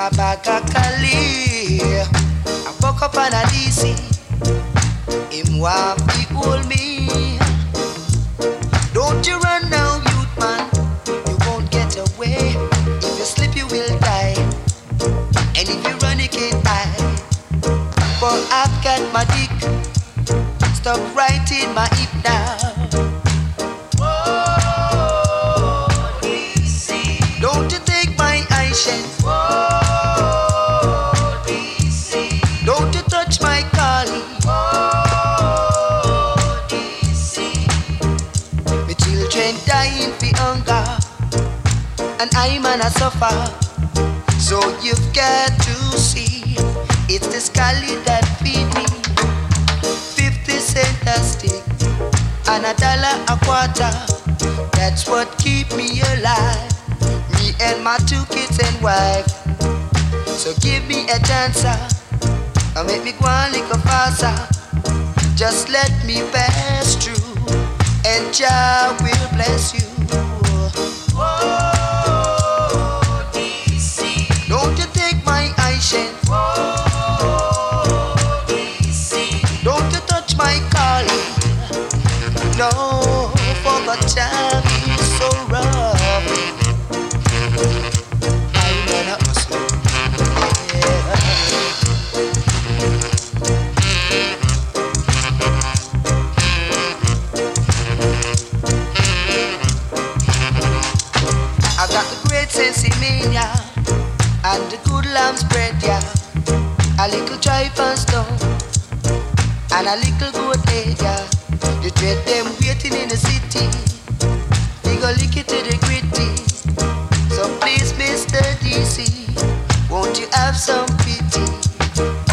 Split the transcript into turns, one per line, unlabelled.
my bag a Cali. I woke up on a DC. Him want to hold me. Don't you run now, youth man. You won't get away. If you slip, you will die. And if you run, you can't hide. But I've got my dick stuck right in my hip now. Don't you take my eyeshadow. Don't you touch my collie. My children dying for hunger, and I'm gonna suffer. So you've got to see, it's the Scully that feed me. 50 cents a stick and $1 a quarter. That's what keep me alive. Me and my 2 kids and wife. So give me a chance and make me go a little faster. Just let me pass through, and Jah will bless you. Don't you take my eyeshadow. Don't you touch my calling. No, for the time is so rough. I'm gonna hustle, yeah. I got the great sense in mania and the good lamb spread, yeah. A little tripe and stone and a little goat head, yeah. You trade them waiting in the city. We go lick it to the gritty. So please, Mr. DC, won't you have some pity?